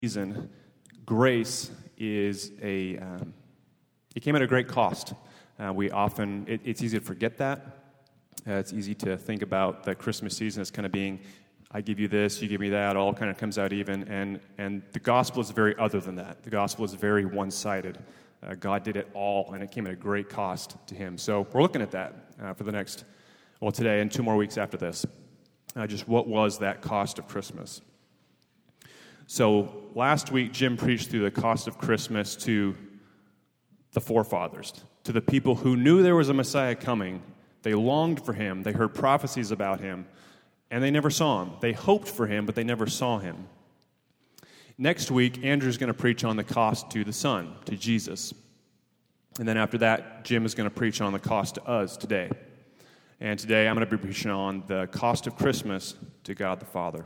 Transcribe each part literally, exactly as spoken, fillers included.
reason, grace is a, um, it came at a great cost. Uh, we often, it, it's easy to forget that. Uh, it's easy to think about the Christmas season as kind of being, I give you this, you give me that, all kind of comes out even. And, and the gospel is very other than that. The gospel is very one-sided. Uh, God did it all, and it came at a great cost to him. So we're looking at that uh, for the next, well, today and two more weeks after this. Uh, just what was that cost of Christmas? So last week, Jim preached through the cost of Christmas to the forefathers, to the people who knew there was a Messiah coming. They longed for him. They heard prophecies about him, and they never saw him. They hoped for him, but they never saw him. Next week, Andrew's going to preach on the cost to the Son, to Jesus. And then after that, Jim is going to preach on the cost to us today. And today, I'm going to be preaching on the cost of Christmas to God the Father.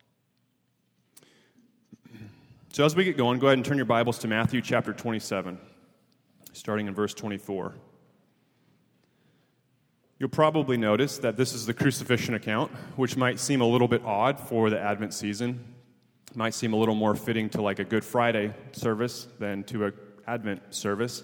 So as we get going, go ahead and turn your Bibles to Matthew chapter twenty-seven, starting in verse twenty-four. You'll probably notice that this is the crucifixion account, which might seem a little bit odd for the Advent season. It might seem a little more fitting to like a Good Friday service than to an Advent service.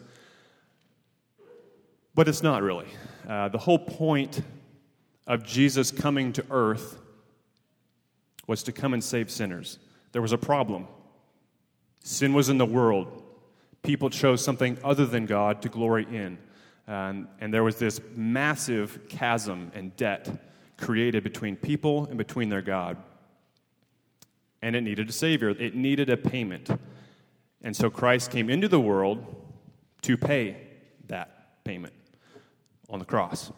But it's not really. Uh, the whole point of Jesus coming to earth was to come and save sinners. There was a problem. Sin was in the world. People chose something other than God to glory in. Um, and there was this massive chasm and debt created between people and between their God. And it needed a Savior. It needed a payment. And so Christ came into the world to pay that payment on the cross.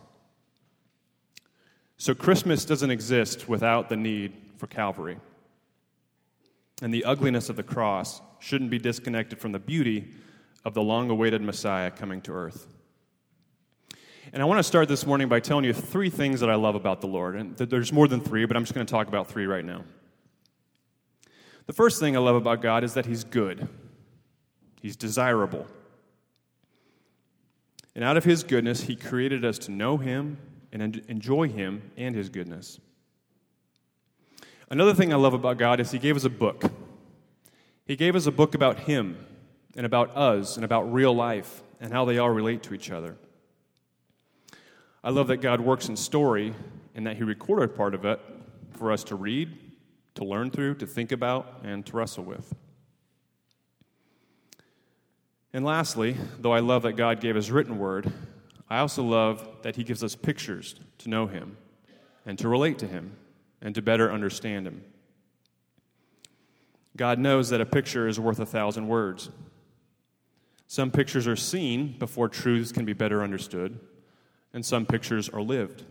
So Christmas doesn't exist without the need for Calvary. And the ugliness of the cross shouldn't be disconnected from the beauty of the long-awaited Messiah coming to earth. And I want to start this morning by telling you three things that I love about the Lord. And there's more than three, but I'm just going to talk about three right now. The first thing I love about God is that he's good. He's desirable. And out of his goodness, he created us to know him and enjoy him and his goodness. Another thing I love about God is he gave us a book. He gave us a book about him and about us and about real life and how they all relate to each other. I love that God works in story and that he recorded part of it for us to read, to learn through, to think about, and to wrestle with. And lastly, though I love that God gave us written word, I also love that he gives us pictures to know him and to relate to him and to better understand him. God knows that a picture is worth a thousand words. Some pictures are seen before truths can be better understood, and some pictures are lived.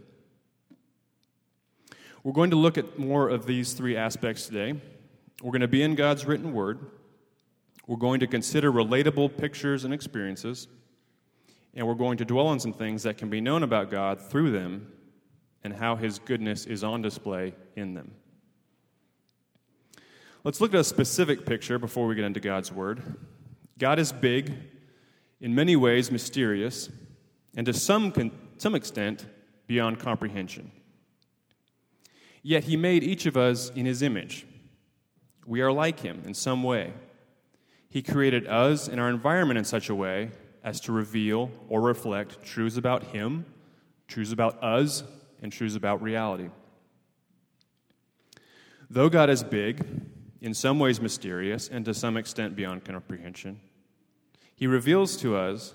We're going to look at more of these three aspects today. We're going to be in God's written word. We're going to consider relatable pictures and experiences, and we're going to dwell on some things that can be known about God through them and how his goodness is on display in them. Let's look at a specific picture before we get into God's word. God is big, in many ways mysterious, and to some, con- some extent beyond comprehension. Yet he made each of us in his image. We are like him in some way. He created us and our environment in such a way as to reveal or reflect truths about him, truths about us, and truths about reality. Though God is big, in some ways mysterious, and to some extent beyond comprehension, he reveals to us,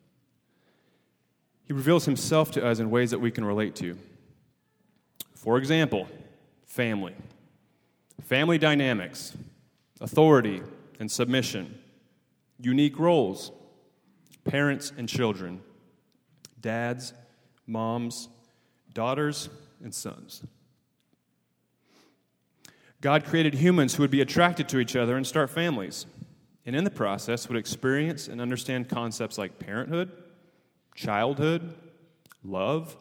he reveals himself to us in ways that we can relate to. For example, family. Family dynamics, authority and submission, unique roles, parents and children, dads, moms, daughters, and sons. God created humans who would be attracted to each other and start families, and in the process would experience and understand concepts like parenthood, childhood, love,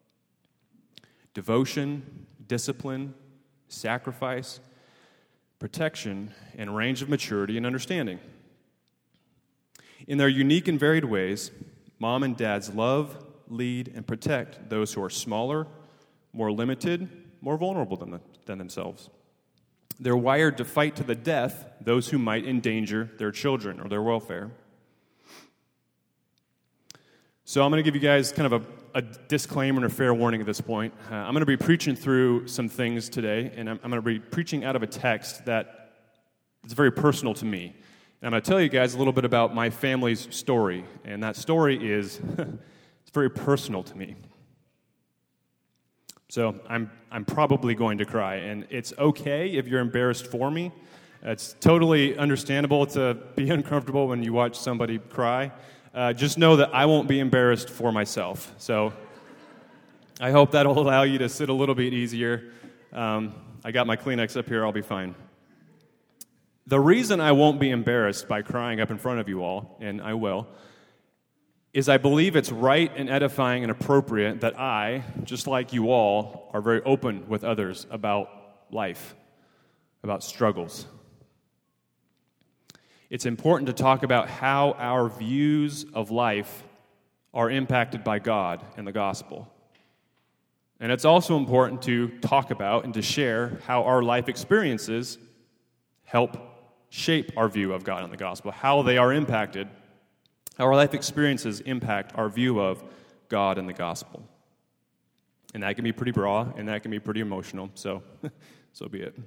devotion, discipline, sacrifice, protection, and range of maturity and understanding. In their unique and varied ways, mom and dads love, lead, and protect those who are smaller, more limited, more vulnerable than, the, than themselves. They're wired to fight to the death those who might endanger their children or their welfare. So I'm going to give you guys kind of a, a disclaimer and a fair warning at this point. Uh, I'm going to be preaching through some things today, and I'm, I'm going to be preaching out of a text that is very personal to me. And I'm going to tell you guys a little bit about my family's story, and that story is it's very personal to me. So I'm I'm probably going to cry, and it's okay if you're embarrassed for me. It's totally understandable to be uncomfortable when you watch somebody cry. Uh, just know that I won't be embarrassed for myself. So I hope that'll allow you to sit a little bit easier. Um, I got my Kleenex up here. I'll be fine. The reason I won't be embarrassed by crying up in front of you all, and I will, is I believe it's right and edifying and appropriate that I, just like you all, are very open with others about life, about struggles. It's important to talk about how our views of life are impacted by God and the gospel. And it's also important to talk about and to share how our life experiences help shape our view of God and the gospel, how they are impacted, how our life experiences impact our view of God and the gospel. And that can be pretty broad, and that can be pretty emotional, so so be it.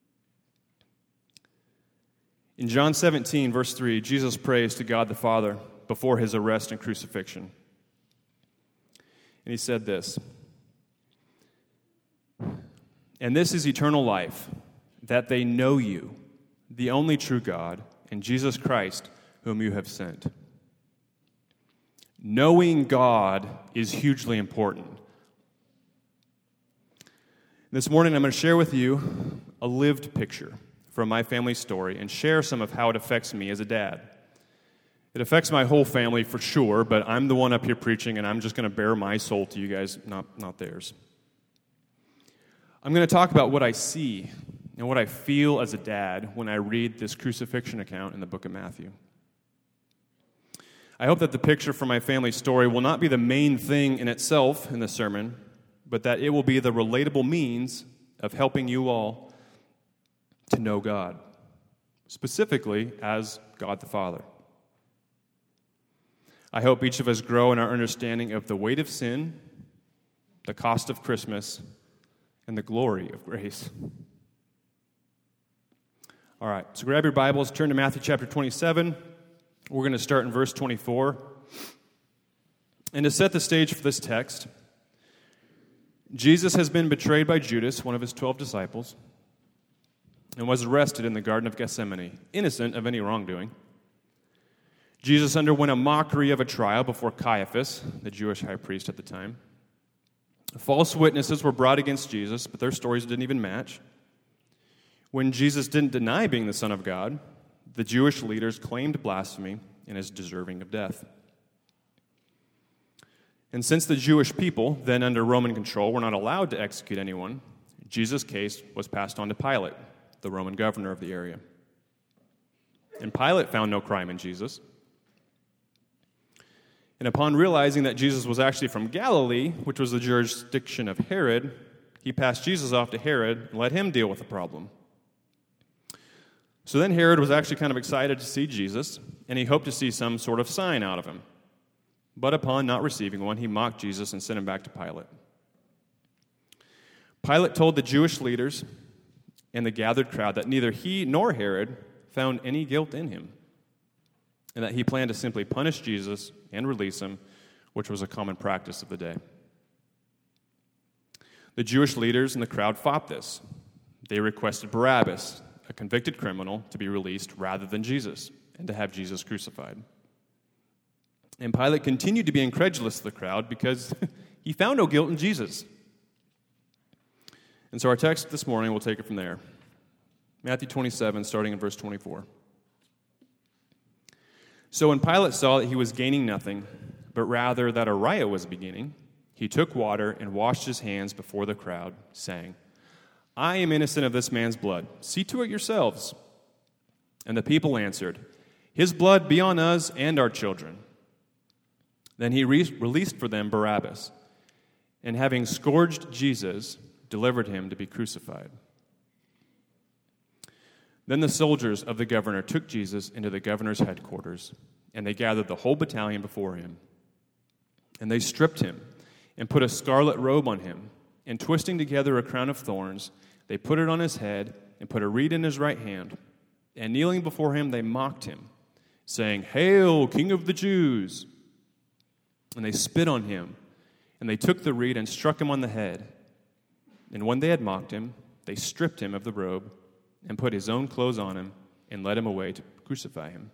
In John seventeen, verse three, Jesus prays to God the Father before his arrest and crucifixion. And he said this, "And this is eternal life, that they know you, the only true God, and Jesus Christ, whom you have sent." Knowing God is hugely important. This morning I'm going to share with you a lived picture from my family story and share some of how it affects me as a dad. It affects my whole family for sure, but I'm the one up here preaching, and I'm just going to bare my soul to you guys, not, not theirs. I'm going to talk about what I see and what I feel as a dad when I read this crucifixion account in the book of Matthew. I hope that the picture from my family story will not be the main thing in itself in the sermon, but that it will be the relatable means of helping you all to know God, specifically as God the Father. I hope each of us grow in our understanding of the weight of sin, the cost of Christmas, and the glory of grace. All right, so grab your Bibles, turn to Matthew chapter twenty-seven. We're going to start in verse twenty-four. And to set the stage for this text, Jesus has been betrayed by Judas, one of his twelve disciples, and was arrested in the Garden of Gethsemane, innocent of any wrongdoing. Jesus underwent a mockery of a trial before Caiaphas, the Jewish high priest at the time. False witnesses were brought against Jesus, but their stories didn't even match. When Jesus didn't deny being the Son of God, the Jewish leaders claimed blasphemy and is deserving of death. And since the Jewish people, then under Roman control, were not allowed to execute anyone, Jesus' case was passed on to Pilate, the Roman governor of the area. And Pilate found no crime in Jesus. And upon realizing that Jesus was actually from Galilee, which was the jurisdiction of Herod, he passed Jesus off to Herod and let him deal with the problem. So then Herod was actually kind of excited to see Jesus, and he hoped to see some sort of sign out of him. But upon not receiving one, he mocked Jesus and sent him back to Pilate. Pilate told the Jewish leaders and the gathered crowd that neither he nor Herod found any guilt in him, and that he planned to simply punish Jesus and release him, which was a common practice of the day. The Jewish leaders and the crowd fought this. They requested Barabbas, a convicted criminal, to be released rather than Jesus, and to have Jesus crucified. And Pilate continued to be incredulous to the crowd because he found no guilt in Jesus. And so our text this morning, we'll take it from there. Matthew twenty-seven, starting in verse twenty-four. So when Pilate saw that he was gaining nothing, but rather that a riot was beginning, he took water and washed his hands before the crowd, saying, "I am innocent of this man's blood. See to it yourselves." And the people answered, "His blood be on us and our children." Then he re- released for them Barabbas, and having scourged Jesus, delivered him to be crucified. Then the soldiers of the governor took Jesus into the governor's headquarters, and they gathered the whole battalion before him. And they stripped him and put a scarlet robe on him, and twisting together a crown of thorns, they put it on his head and put a reed in his right hand. And kneeling before him, they mocked him, saying, "Hail, King of the Jews!" And they spit on him, and they took the reed and struck him on the head. And when they had mocked him, they stripped him of the robe and put his own clothes on him and led him away to crucify him.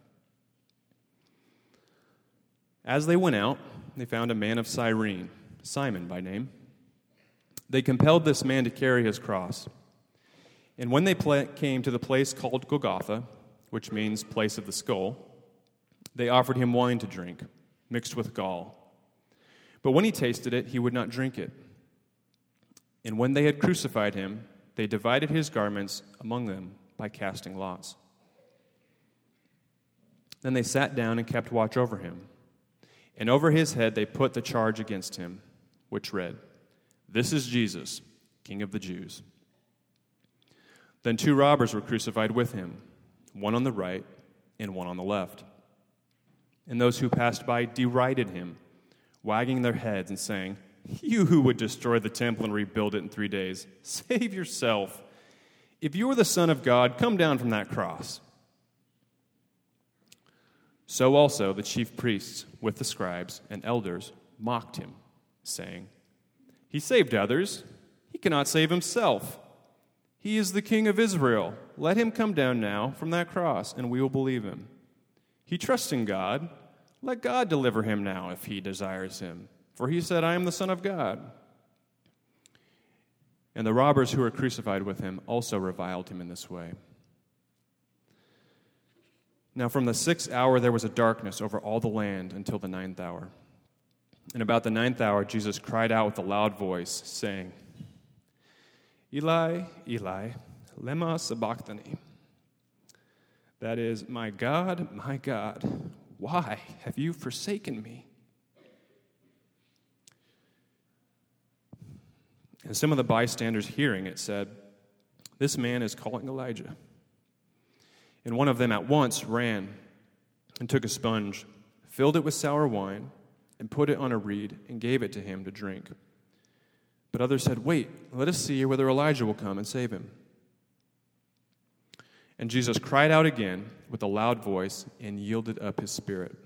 As they went out, they found a man of Cyrene, Simon by name. They compelled this man to carry his cross. And when they pla- came to the place called Golgotha, which means place of the skull, they offered him wine to drink, mixed with gall. But when he tasted it, he would not drink it. And when they had crucified him, they divided his garments among them by casting lots. Then they sat down and kept watch over him. And over his head they put the charge against him, which read, "This is Jesus, King of the Jews." Then two robbers were crucified with him, one on the right and one on the left. And those who passed by derided him, wagging their heads and saying, "You who would destroy the temple and rebuild it in three days, save yourself. If you are the Son of God, come down from that cross." So also the chief priests with the scribes and elders mocked him, saying, "He saved others. He cannot save himself. He is the King of Israel. Let him come down now from that cross, and we will believe him. He trusts in God. Let God deliver him now if he desires him. For he said, 'I am the Son of God.'" And the robbers who were crucified with him also reviled him in this way. Now from the sixth hour there was a darkness over all the land until the ninth hour. And about the ninth hour Jesus cried out with a loud voice, saying, "Eli, Eli, lema sabachthani?" That is, "My God, my God, why have you forsaken me?" And some of the bystanders hearing it said, "This man is calling Elijah." And one of them at once ran and took a sponge, filled it with sour wine, and put it on a reed and gave it to him to drink. But others said, "Wait, let us see whether Elijah will come and save him." And Jesus cried out again with a loud voice and yielded up his spirit.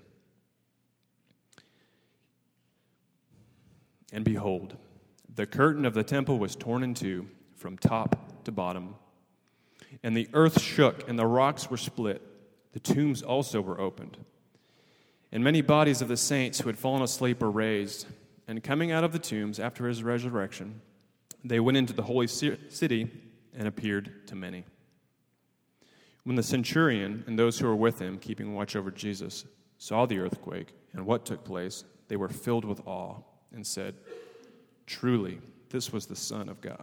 And behold, the curtain of the temple was torn in two from top to bottom. And the earth shook, and the rocks were split. The tombs also were opened. And many bodies of the saints who had fallen asleep were raised. And coming out of the tombs after his resurrection, they went into the holy city and appeared to many. When the centurion and those who were with him, keeping watch over Jesus, saw the earthquake and what took place, they were filled with awe and said, "Truly, this was the Son of God."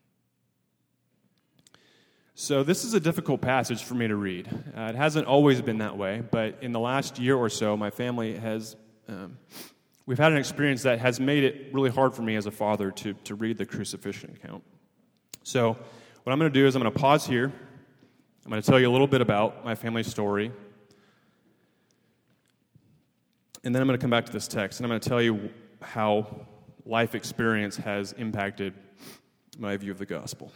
So this is a difficult passage for me to read. Uh, it hasn't always been that way, but in the last year or so, my family has, um, we've had an experience that has made it really hard for me as a father to, to read the crucifixion account. So what I'm going to do is I'm going to pause here. I'm going to tell you a little bit about my family story. And then I'm going to come back to this text, and I'm going to tell you how life experience has impacted my view of the gospel.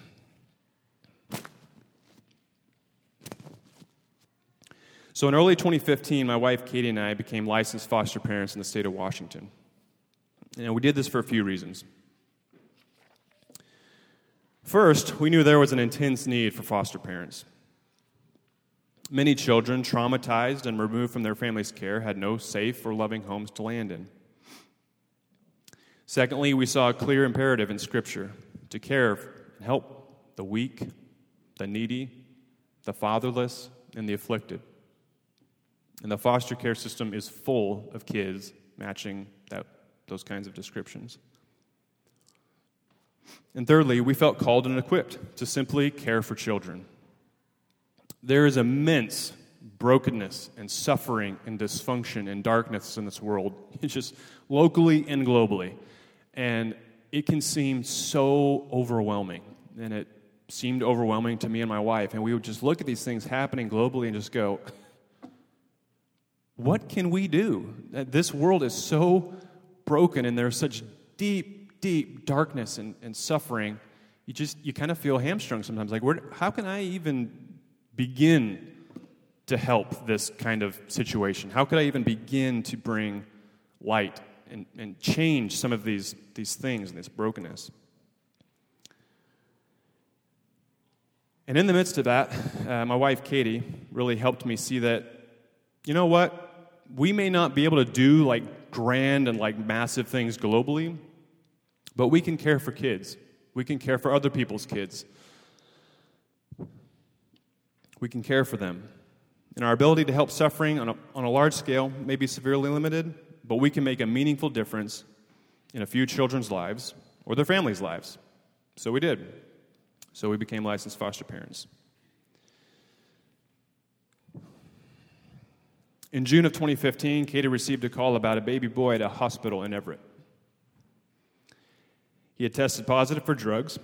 So in early twenty fifteen, my wife Katie and I became licensed foster parents in the state of Washington. And we did this for a few reasons. First, we knew there was an intense need for foster parents. Many children, traumatized and removed from their family's care, had no safe or loving homes to land in. Secondly, we saw a clear imperative in Scripture to care and help the weak, the needy, the fatherless, and the afflicted. And the foster care system is full of kids matching that, those kinds of descriptions. And thirdly, we felt called and equipped to simply care for children. There is immense brokenness and suffering and dysfunction and darkness in this world, it's just locally and globally. And it can seem so overwhelming, and it seemed overwhelming to me and my wife, and we would just look at these things happening globally and just go, what can we do? This world is so broken, and there's such deep, deep darkness and, and suffering. You just, you kind of feel hamstrung sometimes. Like, where, how can I even begin to help this kind of situation? How could I even begin to bring light and, and change some of these, these things and this brokenness? And in the midst of that, uh, my wife, Katie, really helped me see that, you know what? We may not be able to do like grand and like massive things globally, but we can care for kids. We can care for other people's kids. We can care for them. And our ability to help suffering on a, on a large scale may be severely limited, but we can make a meaningful difference in a few children's lives or their families' lives. So we did. So we became licensed foster parents. In June of twenty fifteen, Katie received a call about a baby boy at a hospital in Everett. He had tested positive for drugs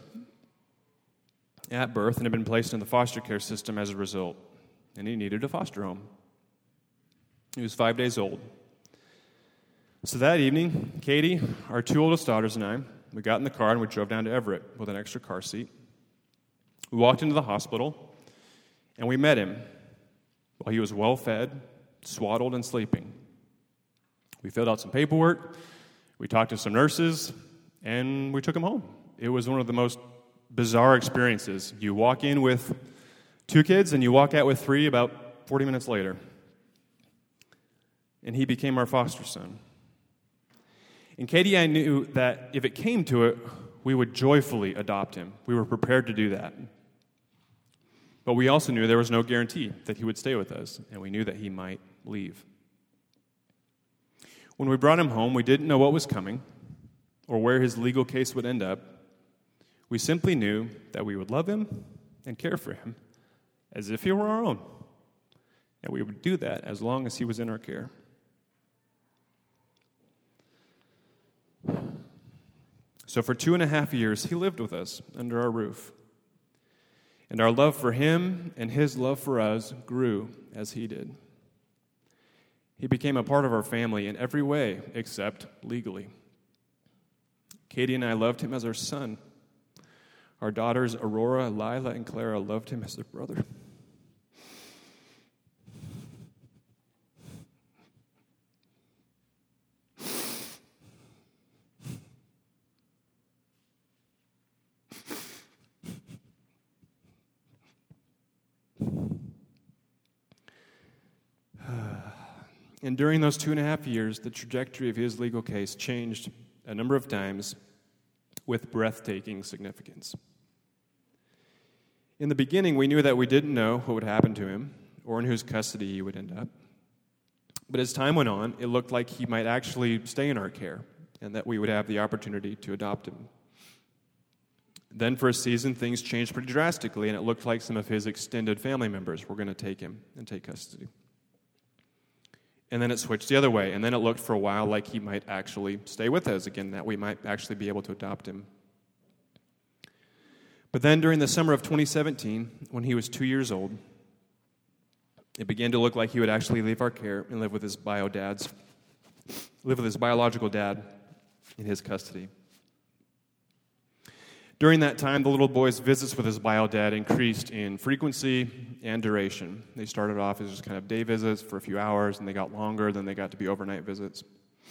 at birth and had been placed in the foster care system as a result, and he needed a foster home. He was five days old. So that evening, Katie, our two oldest daughters, and I, we got in the car and we drove down to Everett with an extra car seat. We walked into the hospital, and we met him while he was well-fed, swaddled, and sleeping. We filled out some paperwork, we talked to some nurses, and we took him home. It was one of the most bizarre experiences. You walk in with two kids, and you walk out with three about forty minutes later. And he became our foster son. And Katie and I knew that if it came to it, we would joyfully adopt him. We were prepared to do that. But we also knew there was no guarantee that he would stay with us, and we knew that he might leave. When we brought him home, we didn't know what was coming or where his legal case would end up. We simply knew that we would love him and care for him as if he were our own, and we would do that as long as he was in our care. So for two and a half years, he lived with us under our roof. And our love for him and his love for us grew as he did. He became a part of our family in every way except legally. Katie and I loved him as our son. Our daughters, Aurora, Lila, and Clara, loved him as their brother. And during those two and a half years, the trajectory of his legal case changed a number of times with breathtaking significance. In the beginning, we knew that we didn't know what would happen to him or in whose custody he would end up. But as time went on, it looked like he might actually stay in our care and that we would have the opportunity to adopt him. Then for a season, things changed pretty drastically, and it looked like some of his extended family members were going to take him and take custody. And then it switched the other way, and then it looked for a while like he might actually stay with us again, that we might actually be able to adopt him. But then during the summer of twenty seventeen, when he was two years old, it began to look like he would actually leave our care and live with his bio dad's, live with his biological dad in his custody. During that time, the little boy's visits with his bio dad increased in frequency and duration. They started off as just kind of day visits for a few hours, and they got longer, then they got to be overnight visits.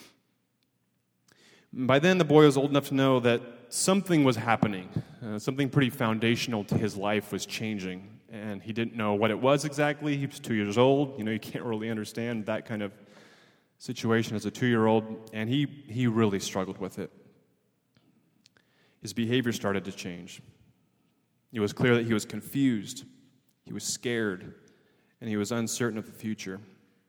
By then, the boy was old enough to know that something was happening. Uh, something pretty foundational to his life was changing, and he didn't know what it was exactly. He was two years old. You know, you can't really understand that kind of situation as a two-year-old, and he, he really struggled with it. His behavior started to change. It was clear that he was confused, he was scared, and he was uncertain of the future.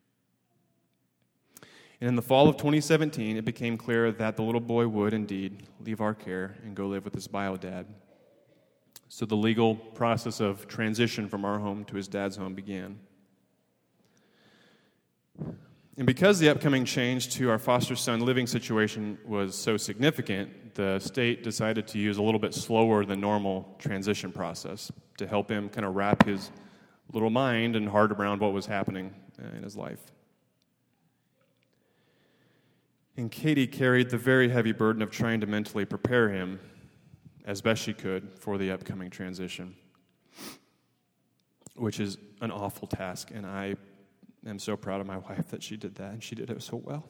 And in the fall of twenty seventeen, it became clear that the little boy would indeed leave our care and go live with his bio dad. So the legal process of transition from our home to his dad's home began. And because the upcoming change to our foster son living situation was so significant, the state decided to use a little bit slower than normal transition process to help him kind of wrap his little mind and heart around what was happening uh, in his life. And Katie carried the very heavy burden of trying to mentally prepare him as best she could for the upcoming transition, which is an awful task, and I am so proud of my wife that she did that, and she did it so well.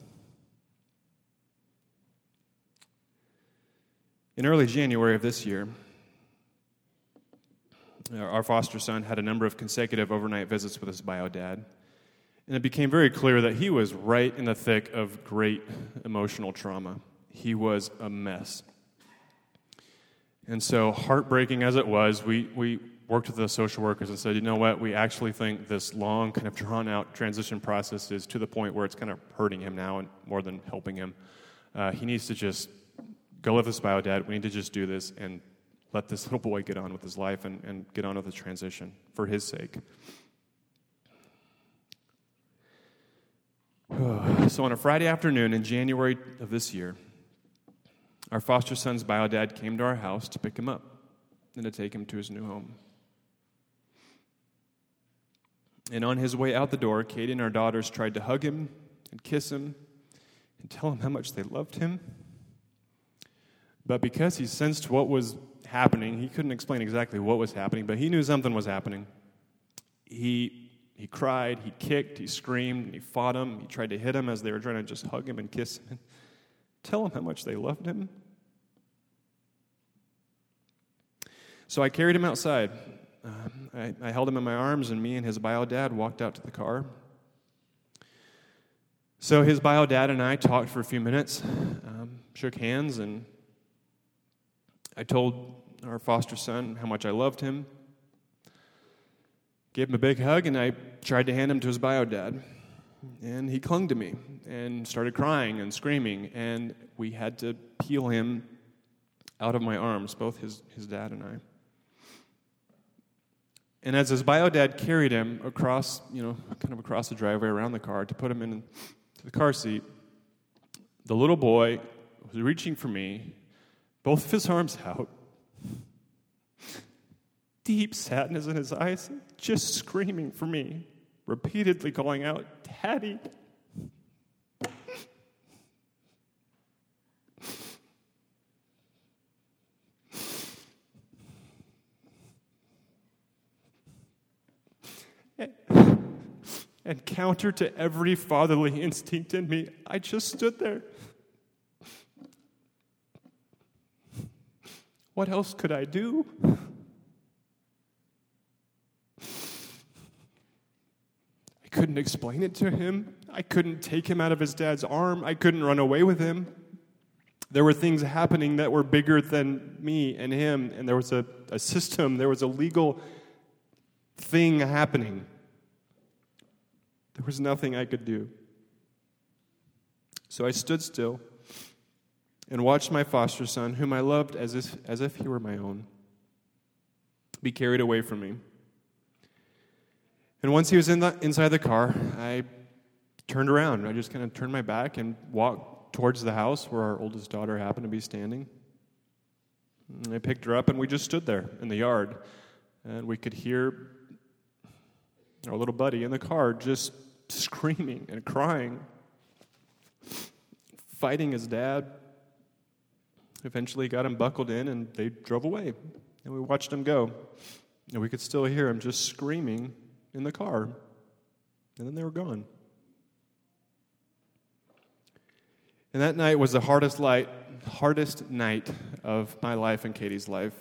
In early January of this year, our foster son had a number of consecutive overnight visits with his bio dad, and it became very clear that he was right in the thick of great emotional trauma. He was a mess. And so, heartbreaking as it was, we, we worked with the social workers and said, you know what, we actually think this long, kind of drawn-out transition process is to the point where it's kind of hurting him now and more than helping him. Uh, he needs to just go live with his bio dad. We need to just do this and let this little boy get on with his life and, and get on with the transition for his sake. So on a Friday afternoon in January of this year, our foster son's bio dad came to our house to pick him up and to take him to his new home. And on his way out the door, Katie and our daughters tried to hug him and kiss him and tell him how much they loved him. But because he sensed what was happening, he couldn't explain exactly what was happening, but he knew something was happening. He he cried, he kicked, he screamed, and he fought him. He tried to hit him as they were trying to just hug him and kiss him and tell him how much they loved him. So I carried him outside. Um, I, I held him in my arms, and me and his bio dad walked out to the car. So his bio dad and I talked for a few minutes, um, shook hands, and I told our foster son how much I loved him, gave him a big hug, and I tried to hand him to his bio dad. And he clung to me and started crying and screaming, and we had to peel him out of my arms, both his, his dad and I. And as his bio dad carried him across, you know, kind of across the driveway around the car to put him in the car seat, the little boy was reaching for me, both of his arms out, deep sadness in his eyes, just screaming for me, repeatedly calling out, "Daddy." And counter to every fatherly instinct in me, I just stood there. What else could I do? I couldn't explain it to him. I couldn't take him out of his dad's arm. I couldn't run away with him. There were things happening that were bigger than me and him, and there was a, a system, there was a legal thing happening. There was nothing I could do. So I stood still and watched my foster son, whom I loved as if, as if he were my own, be carried away from me. And once he was in the, inside the car, I turned around. I just kind of turned my back and walked towards the house where our oldest daughter happened to be standing. And I picked her up, and we just stood there in the yard. And we could hear our little buddy in the car just screaming and crying, fighting his dad. Eventually got him buckled in, and they drove away. And we watched him go. And we could still hear him just screaming in the car. And then they were gone. And that night was the hardest light, hardest night of my life and Katie's life.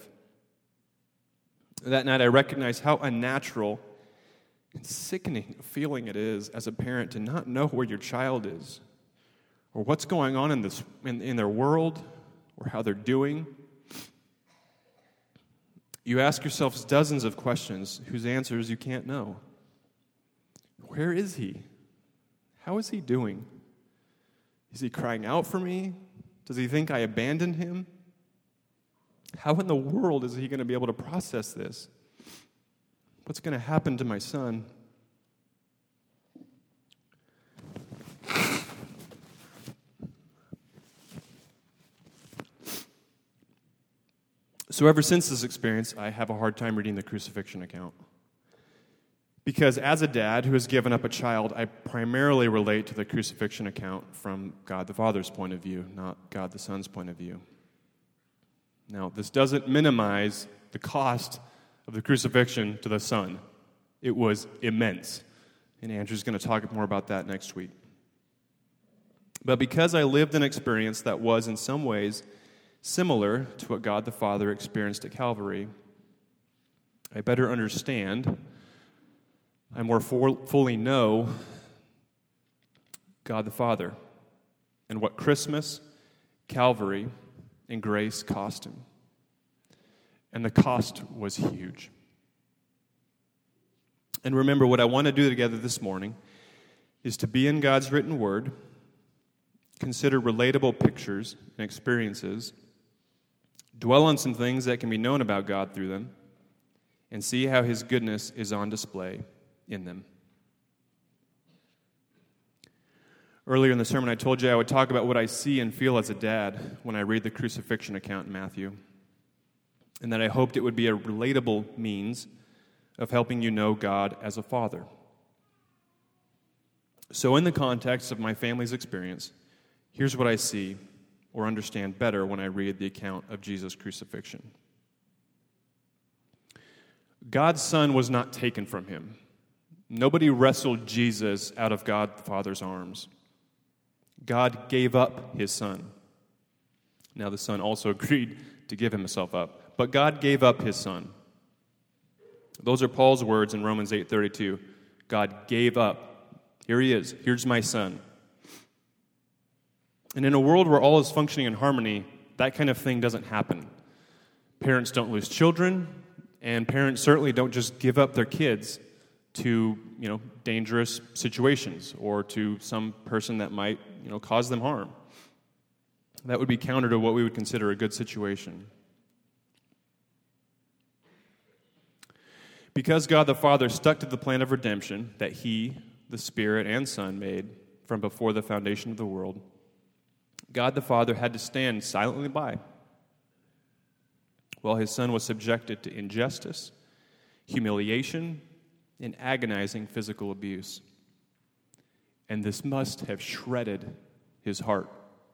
That night I recognized how unnatural and sickening a feeling it is as a parent to not know where your child is, or what's going on in this in, in their world, or how they're doing. You ask yourselves dozens of questions whose answers you can't know. Where is he? How is he doing? Is he crying out for me? Does he think I abandoned him? How in the world is he going to be able to process this? What's going to happen to my son? So ever since this experience, I have a hard time reading the crucifixion account. Because as a dad who has given up a child, I primarily relate to the crucifixion account from God the Father's point of view, not God the Son's point of view. Now, this doesn't minimize the cost of the crucifixion to the Son. It was immense. And Andrew's going to talk more about that next week. But because I lived an experience that was in some ways similar to what God the Father experienced at Calvary, I better understand, I more for, fully know God the Father and what Christmas, Calvary, and grace cost him. And the cost was huge. And remember, what I want to do together this morning is to be in God's written word, consider relatable pictures and experiences, dwell on some things that can be known about God through them, and see how his goodness is on display in them. Earlier in the sermon, I told you I would talk about what I see and feel as a dad when I read the crucifixion account in Matthew, and that I hoped it would be a relatable means of helping you know God as a father. So in the context of my family's experience, here's what I see or understand better when I read the account of Jesus' crucifixion. God's Son was not taken from him. Nobody wrestled Jesus out of God the Father's arms. God gave up his Son. Now the Son also agreed to give himself up, but God gave up his Son. Those are Paul's words in Romans eight thirty-two. God gave up. Here he is. Here's my Son. And in a world where all is functioning in harmony, that kind of thing doesn't happen. Parents don't lose children, and parents certainly don't just give up their kids to, you know, dangerous situations or to some person that might, you know, cause them harm. That would be counter to what we would consider a good situation. Because God the Father stuck to the plan of redemption that he, the Spirit, and Son made from before the foundation of the world, God the Father had to stand silently by while his Son was subjected to injustice, humiliation, and agonizing physical abuse. And this must have shredded his heart.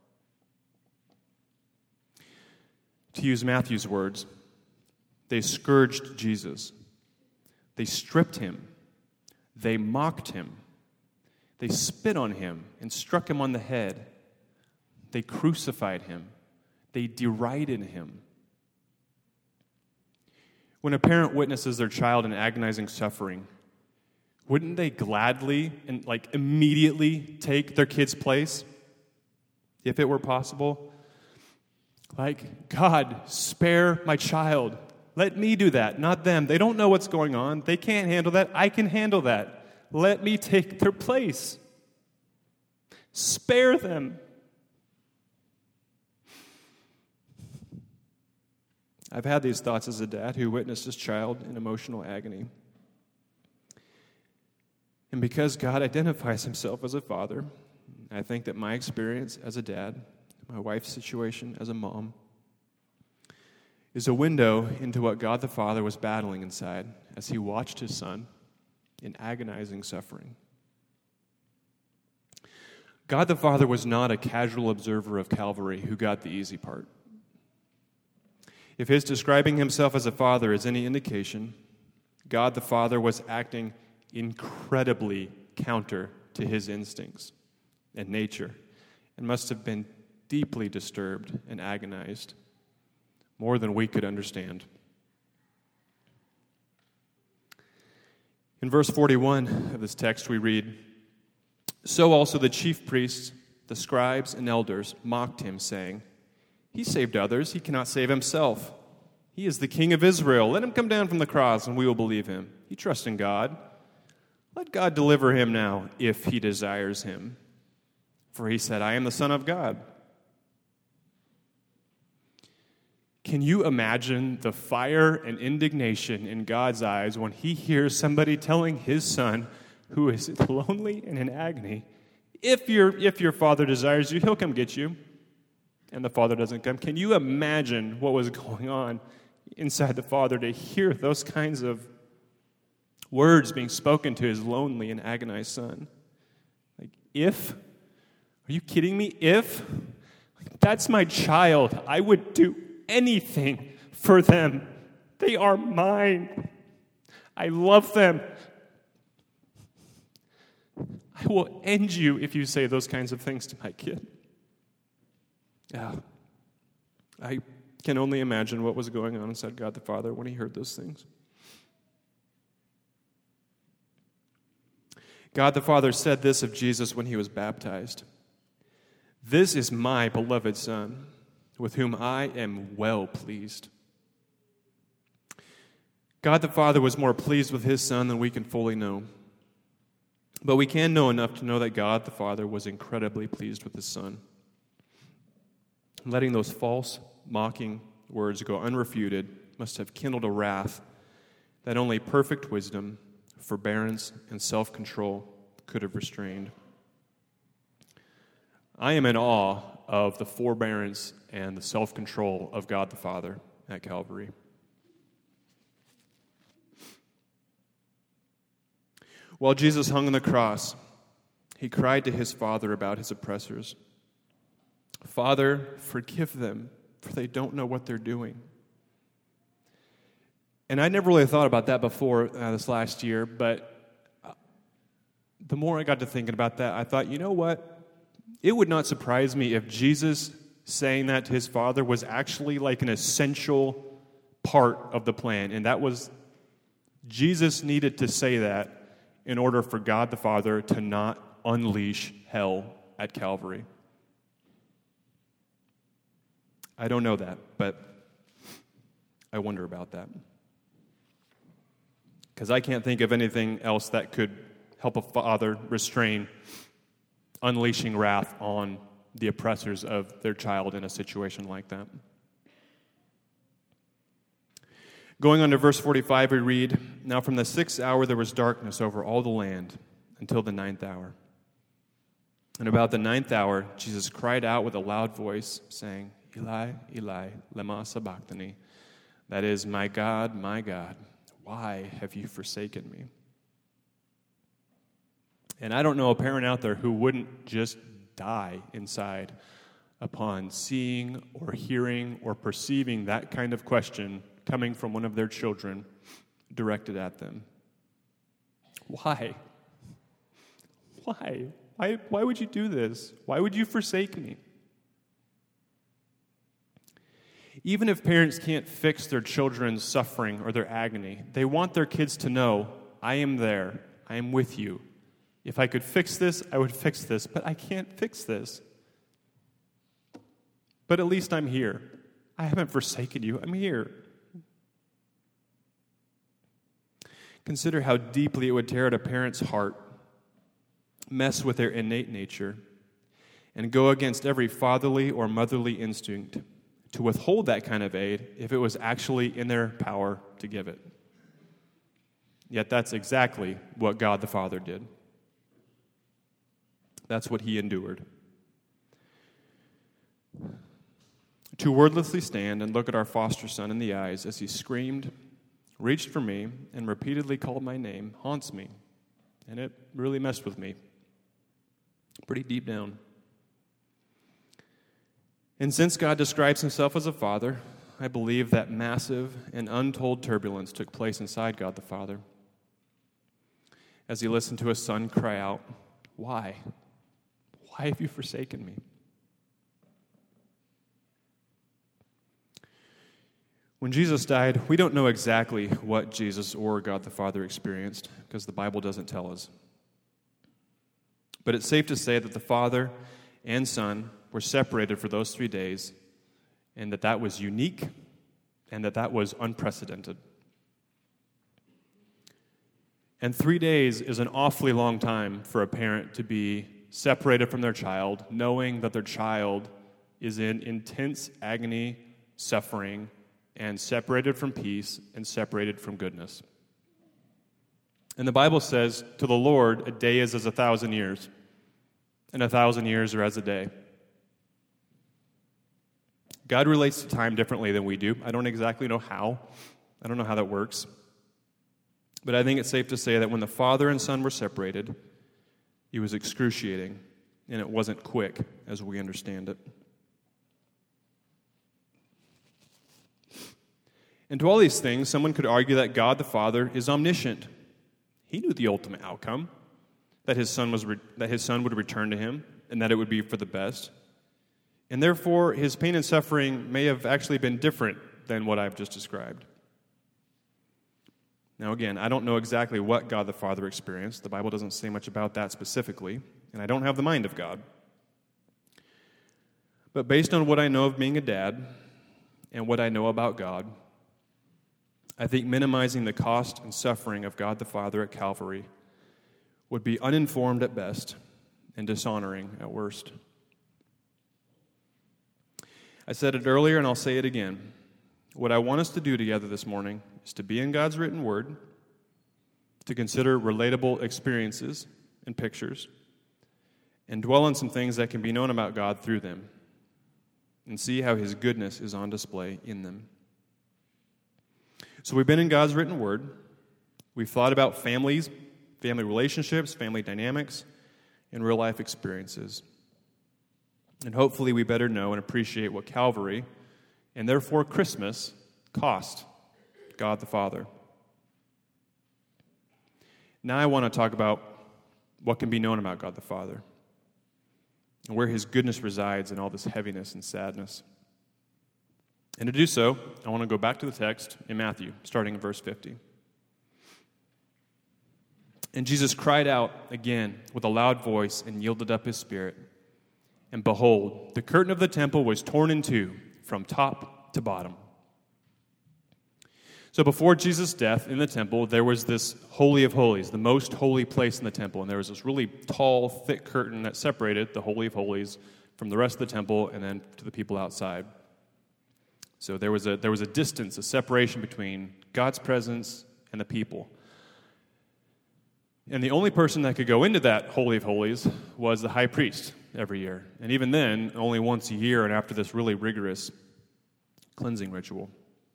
To use Matthew's words, they scourged Jesus. They stripped him. They mocked him. They spit on him and struck him on the head. They crucified him. They derided him. When a parent witnesses their child in agonizing suffering, wouldn't they gladly and like immediately take their kid's place if it were possible? Like, God, spare my child. Let me do that, not them. They don't know what's going on. They can't handle that. I can handle that. Let me take their place. Spare them. I've had these thoughts as a dad who witnessed his child in emotional agony. And because God identifies himself as a father, I think that my experience as a dad, my wife's situation as a mom, is a window into what God the Father was battling inside as he watched his Son in agonizing suffering. God the Father was not a casual observer of Calvary who got the easy part. If his describing himself as a father is any indication, God the Father was acting incredibly counter to his instincts and nature and must have been deeply disturbed and agonized, more than we could understand. In verse forty-one of this text we read, "So also the chief priests, the scribes and elders mocked him, saying, 'He saved others, he cannot save himself. He is the King of Israel. Let him come down from the cross, and we will believe him. He trusts in God. Let God deliver him now, if he desires him. For he said, I am the Son of God.'" Can you imagine the fire and indignation in God's eyes when he hears somebody telling his Son, who is lonely and in agony, if your, if your Father desires you, he'll come get you, and the Father doesn't come? Can you imagine what was going on inside the Father to hear those kinds of words being spoken to his lonely and agonized son. Like, if? Are you kidding me? If? Like, that's my child. I would do anything for them. They are mine. I love them. I will end you if you say those kinds of things to my kid. Yeah. I can only imagine what was going on inside God the Father when he heard those things. God the Father said this of Jesus when he was baptized. This is my beloved Son, with whom I am well pleased. God the Father was more pleased with his Son than we can fully know. But we can know enough to know that God the Father was incredibly pleased with his Son. Letting those false, mocking words go unrefuted must have kindled a wrath that only perfect wisdom, forbearance, and self-control could have restrained. I am in awe of the forbearance and the self-control of God the Father at Calvary. While Jesus hung on the cross, he cried to his Father about his oppressors. Father, forgive them, for they don't know what they're doing. And I never really thought about that before uh, this last year, but the more I got to thinking about that, I thought, you know what? It would not surprise me if Jesus saying that to his Father was actually like an essential part of the plan. And that was, Jesus needed to say that in order for God the Father to not unleash hell at Calvary. I don't know that, but I wonder about that. Because I can't think of anything else that could help a father restrain unleashing wrath on the oppressors of their child in a situation like that. Going on to verse forty-five, we read, Now from the sixth hour there was darkness over all the land until the ninth hour. And about the ninth hour, Jesus cried out with a loud voice, saying, Eli, Eli, lema sabachthani. That is, my God, my God, why have you forsaken me? And I don't know a parent out there who wouldn't just die inside upon seeing or hearing or perceiving that kind of question coming from one of their children directed at them. Why? Why? Why, why would you do this? Why would you forsake me? Even if parents can't fix their children's suffering or their agony, they want their kids to know, I am there, I am with you. If I could fix this, I would fix this, but I can't fix this. But at least I'm here. I haven't forsaken you, I'm here. Consider how deeply it would tear at a parent's heart, mess with their innate nature, and go against every fatherly or motherly instinct to withhold that kind of aid if it was actually in their power to give it. Yet that's exactly what God the Father did. That's what he endured. To wordlessly stand and look at our foster son in the eyes as he screamed, reached for me, and repeatedly called my name haunts me. And it really messed with me. Pretty deep down. And since God describes himself as a father, I believe that massive and untold turbulence took place inside God the Father as he listened to his son cry out, Why? Why have you forsaken me? When Jesus died, we don't know exactly what Jesus or God the Father experienced because the Bible doesn't tell us. But it's safe to say that the Father and Son were separated for those three days and that that was unique and that that was unprecedented. And three days is an awfully long time for a parent to be separated from their child, knowing that their child is in intense agony, suffering, and separated from peace and separated from goodness. And the Bible says, to the Lord, a day is as a thousand years, and a thousand years are as a day. God relates to time differently than we do. I don't exactly know how. I don't know how that works. But I think it's safe to say that when the Father and Son were separated, it was excruciating, and it wasn't quick as we understand it. And to all these things, someone could argue that God the Father is omniscient. He knew the ultimate outcome, that his son was re- that his son would return to him, and that it would be for the best. And therefore, his pain and suffering may have actually been different than what I've just described. Now again, I don't know exactly what God the Father experienced. The Bible doesn't say much about that specifically, and I don't have the mind of God. But based on what I know of being a dad and what I know about God, I think minimizing the cost and suffering of God the Father at Calvary would be uninformed at best and dishonoring at worst. I said it earlier and I'll say it again. What I want us to do together this morning is to be in God's written word, to consider relatable experiences and pictures, and dwell on some things that can be known about God through them, and see how his goodness is on display in them. So we've been in God's written word. We've thought about families, family relationships, family dynamics, and real-life experiences. And hopefully we better know and appreciate what Calvary, and therefore Christmas, cost God the Father. Now I want to talk about what can be known about God the Father, and where his goodness resides in all this heaviness and sadness. And to do so, I want to go back to the text in Matthew, starting in verse fifty. And Jesus cried out again with a loud voice and yielded up his spirit. And behold, the curtain of the temple was torn in two from top to bottom. So before Jesus' death in the temple, there was this Holy of Holies, the most holy place in the temple. And there was this really tall, thick curtain that separated the Holy of Holies from the rest of the temple and then to the people outside. So there was a there was a distance, a separation between God's presence and the people. And the only person that could go into that Holy of Holies was the high priest every year. And even then, only once a year and after this really rigorous cleansing ritual.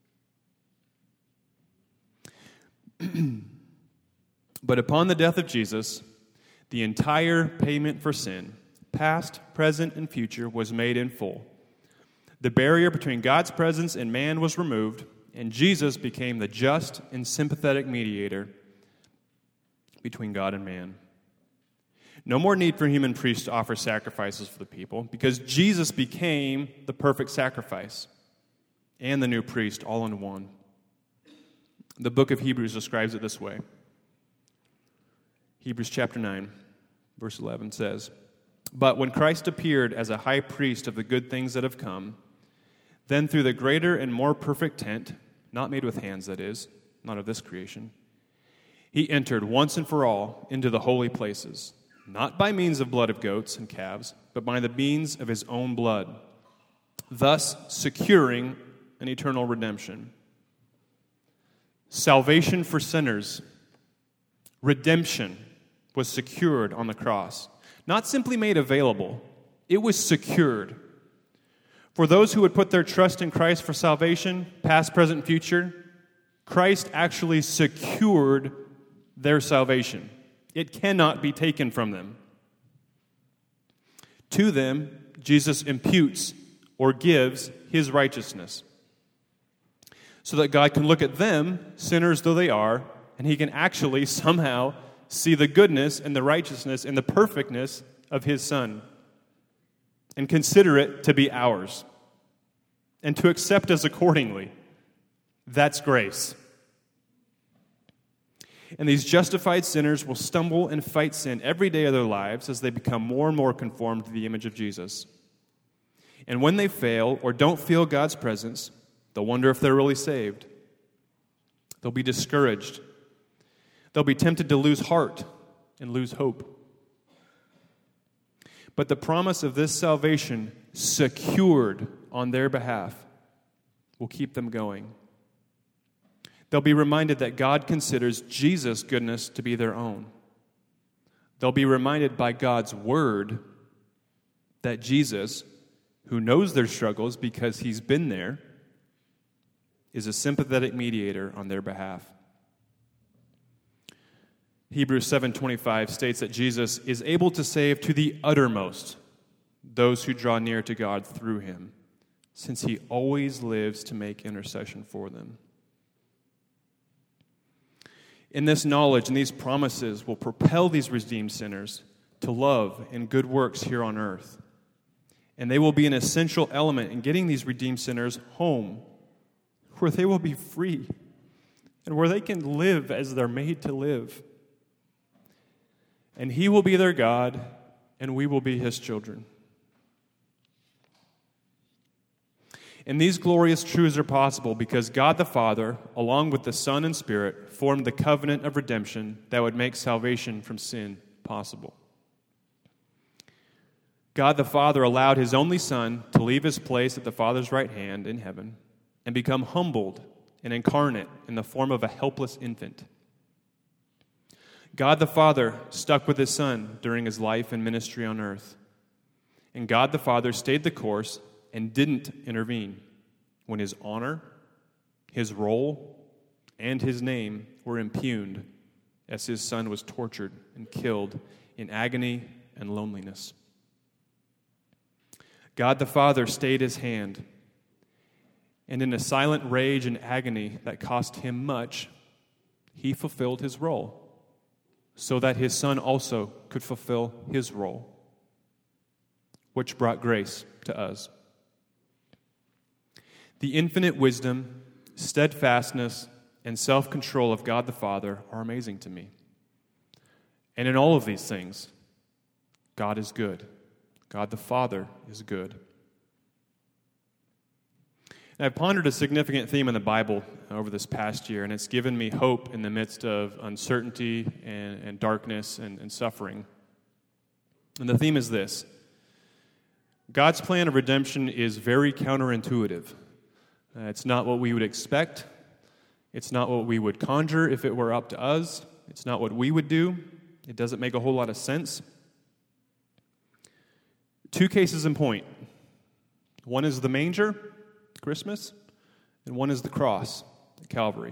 But upon the death of Jesus, the entire payment for sin, past, present, and future, was made in full. The barrier between God's presence and man was removed, and Jesus became the just and sympathetic mediator between God and man. No more need for human priests to offer sacrifices for the people, because Jesus became the perfect sacrifice and the new priest all in one. The book of Hebrews describes it this way. Hebrews chapter nine, verse eleven says, "But when Christ appeared as a high priest of the good things that have come, then through the greater and more perfect tent, not made with hands, that is, not of this creation, he entered once and for all into the holy places, not by means of blood of goats and calves, but by the means of his own blood, thus securing an eternal redemption." Salvation for sinners, redemption, was secured on the cross. Not simply made available, it was secured. For those who would put their trust in Christ for salvation, past, present, future, Christ actually secured their salvation. It cannot be taken from them. To them, Jesus imputes or gives his righteousness, so that God can look at them, sinners though they are, and he can actually somehow see the goodness and the righteousness and the perfectness of his Son and consider it to be ours and to accept us accordingly. That's grace. And these justified sinners will stumble and fight sin every day of their lives as they become more and more conformed to the image of Jesus. And when they fail or don't feel God's presence, they'll wonder if they're really saved. They'll be discouraged. They'll be tempted to lose heart and lose hope. But the promise of this salvation secured on their behalf will keep them going. They'll be reminded that God considers Jesus' goodness to be their own. They'll be reminded by God's word that Jesus who knows their struggles because he's been there, is a sympathetic mediator on their behalf. Hebrews seven twenty-five states that Jesus is able to save to the uttermost those who draw near to God through him, since he always lives to make intercession for them. In this knowledge and these promises will propel these redeemed sinners to love and good works here on earth. And they will be an essential element in getting these redeemed sinners home, where they will be free and where they can live as they're made to live. And he will be their God, and we will be his children. And these glorious truths are possible because God the Father, along with the Son and Spirit, formed the covenant of redemption that would make salvation from sin possible. God the Father allowed his only Son to leave his place at the Father's right hand in heaven and become humbled and incarnate in the form of a helpless infant. God the Father stuck with his Son during his life and ministry on earth. And God the Father stayed the course and didn't intervene when his honor, his role, and his name were impugned as his Son was tortured and killed in agony and loneliness. God the Father stayed his hand, and in a silent rage and agony that cost him much, he fulfilled his role, so that his Son also could fulfill his role, which brought grace to us. The infinite wisdom, steadfastness, and self-control of God the Father are amazing to me. And in all of these things, God is good. God the Father is good. And I've pondered a significant theme in the Bible over this past year, and it's given me hope in the midst of uncertainty and, and darkness and, and suffering. And the theme is this: God's plan of redemption is very counterintuitive. Uh, it's not what we would expect. It's not what we would conjure if it were up to us. It's not what we would do. It doesn't make a whole lot of sense. Two cases in point. One is the manger, Christmas, and one is the cross, Calvary.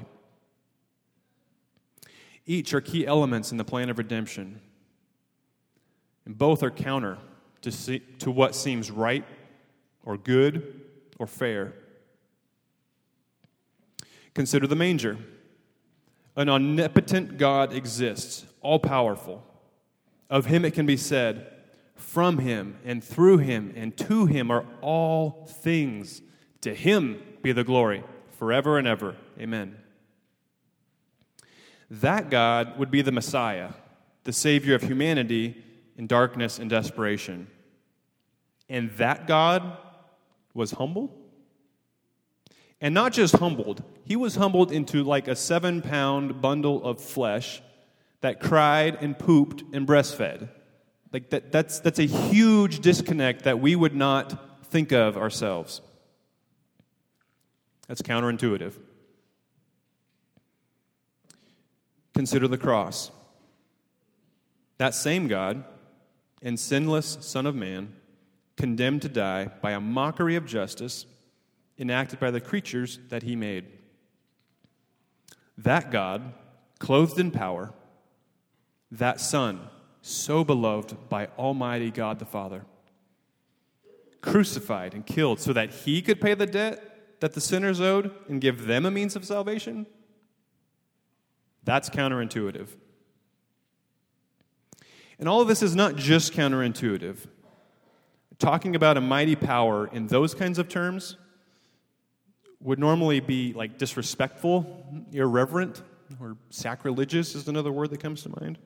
Each are key elements in the plan of redemption, and both are counter to, see, to what seems right or good or fair. Consider the manger. An omnipotent God exists, all-powerful. Of him it can be said, from him and through him and to him are all things. To him be the glory forever and ever. Amen. That God would be the Messiah, the Savior of humanity in darkness and desperation. And that God was humble. And not just humbled, he was humbled into like a seven-pound bundle of flesh that cried and pooped and breastfed. Like that, that's, that's a huge disconnect that we would not think of ourselves. That's counterintuitive. Consider the cross. That same God and sinless Son of Man, condemned to die by a mockery of justice enacted by the creatures that he made. That God, clothed in power, that Son, so beloved by Almighty God the Father, crucified and killed so that he could pay the debt that the sinners owed and give them a means of salvation? That's counterintuitive. And all of this is not just counterintuitive. Talking about a mighty power in those kinds of terms would normally be like disrespectful, irreverent, or sacrilegious is another word that comes to mind.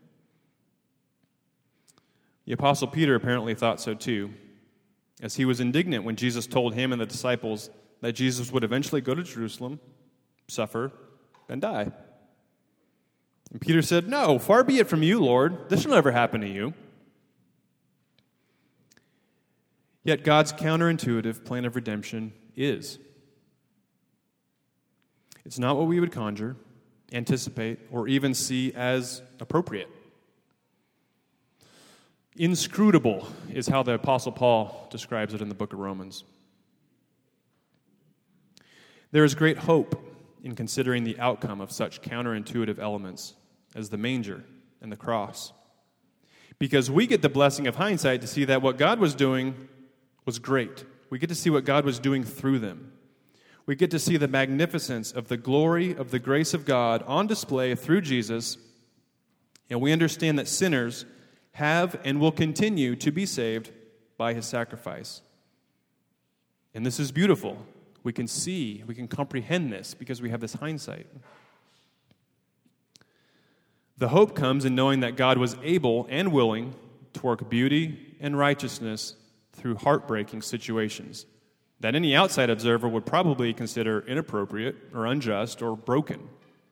The Apostle Peter apparently thought so too, as he was indignant when Jesus told him and the disciples that Jesus would eventually go to Jerusalem, suffer, and die. And Peter said, "No, far be it from you, Lord. This will never happen to you." Yet God's counterintuitive plan of redemption is. It's not what we would conjure, anticipate, or even see as appropriate. Inscrutable is how the Apostle Paul describes it in the book of Romans. There is great hope in considering the outcome of such counterintuitive elements as the manger and the cross, because we get the blessing of hindsight to see that what God was doing was great. We get to see what God was doing through them. We get to see the magnificence of the glory of the grace of God on display through Jesus, and we understand that sinners have and will continue to be saved by his sacrifice. And this is beautiful. We can see, we can comprehend this because we have this hindsight. The hope comes in knowing that God was able and willing to work beauty and righteousness through heartbreaking situations that any outside observer would probably consider inappropriate or unjust or broken.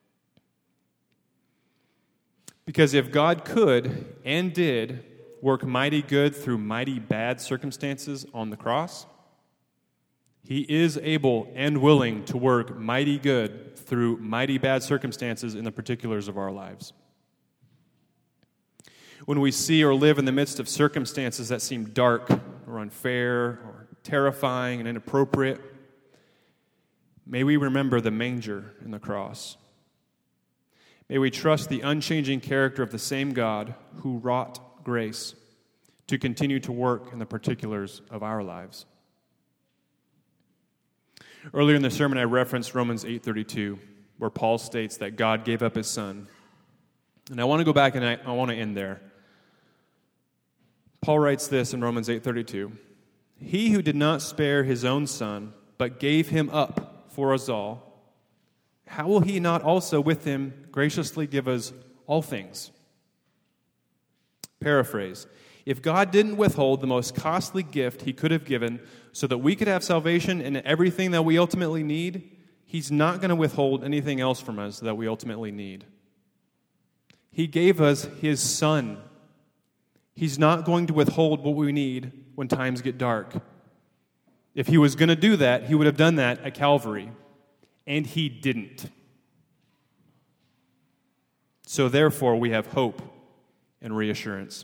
Because if God could and did work mighty good through mighty bad circumstances on the cross, he is able and willing to work mighty good through mighty bad circumstances in the particulars of our lives. When we see or live in the midst of circumstances that seem dark or unfair or terrifying and inappropriate, may we remember the manger and the cross. May we trust the unchanging character of the same God who wrought grace to continue to work in the particulars of our lives. Earlier in the sermon, I referenced Romans eight thirty-two, where Paul states that God gave up his Son. And I want to go back and I, I want to end there. Paul writes this in Romans eight thirty-two, "He who did not spare his own Son, but gave him up for us all, how will he not also with him graciously give us all things?" Paraphrase, if God didn't withhold the most costly gift he could have given so that we could have salvation and everything that we ultimately need, he's not going to withhold anything else from us that we ultimately need. He gave us his Son. He's not going to withhold what we need when times get dark. If he was going to do that, he would have done that at Calvary. And he didn't. So therefore, we have hope and reassurance.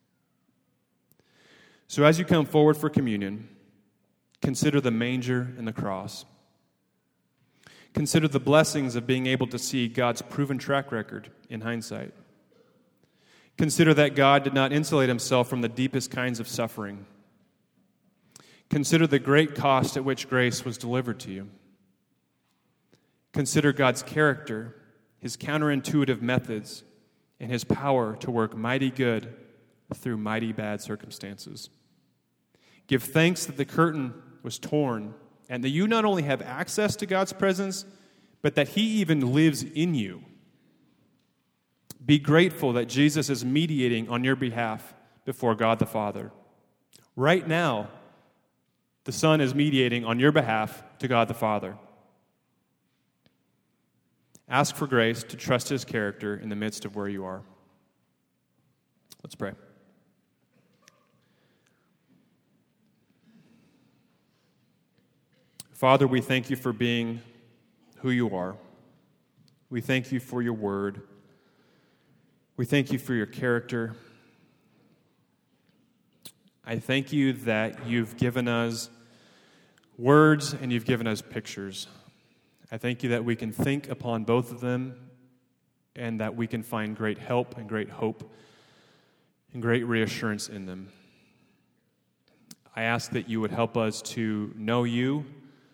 So as you come forward for communion, consider the manger and the cross. Consider the blessings of being able to see God's proven track record in hindsight. Consider that God did not insulate himself from the deepest kinds of suffering. Consider the great cost at which grace was delivered to you. Consider God's character, his counterintuitive methods, and his power to work mighty good through mighty bad circumstances. Give thanks that the curtain was torn and that you not only have access to God's presence, but that he even lives in you. Be grateful that Jesus is mediating on your behalf before God the Father. Right now, the Son is mediating on your behalf to God the Father. Ask for grace to trust his character in the midst of where you are. Let's pray. Father, we thank you for being who you are. We thank you for your word. We thank you for your character. I thank you that you've given us words and you've given us pictures. I thank you that we can think upon both of them and that we can find great help and great hope and great reassurance in them. I ask that you would help us to know you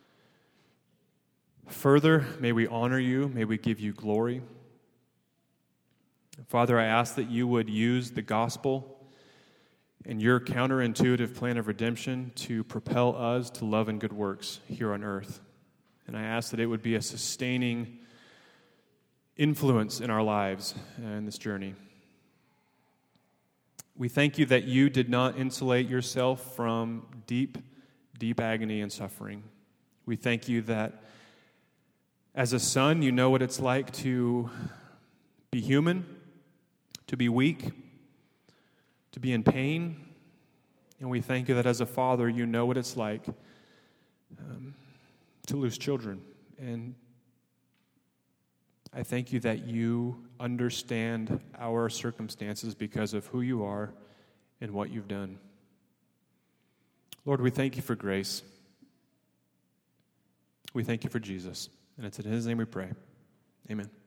further. May we honor you. May we give you glory. Father, I ask that you would use the gospel and your counterintuitive plan of redemption to propel us to love and good works here on earth. And I ask that it would be a sustaining influence in our lives and this journey. We thank you that you did not insulate yourself from deep, deep agony and suffering. We thank you that as a son, you know what it's like to be human, to be weak, to be in pain. And we thank you that as a father, you know what it's like um, to lose children. And I thank you that you understand our circumstances because of who you are in what you've done. Lord, we thank you for grace. We thank you for Jesus. And it's in his name we pray. Amen.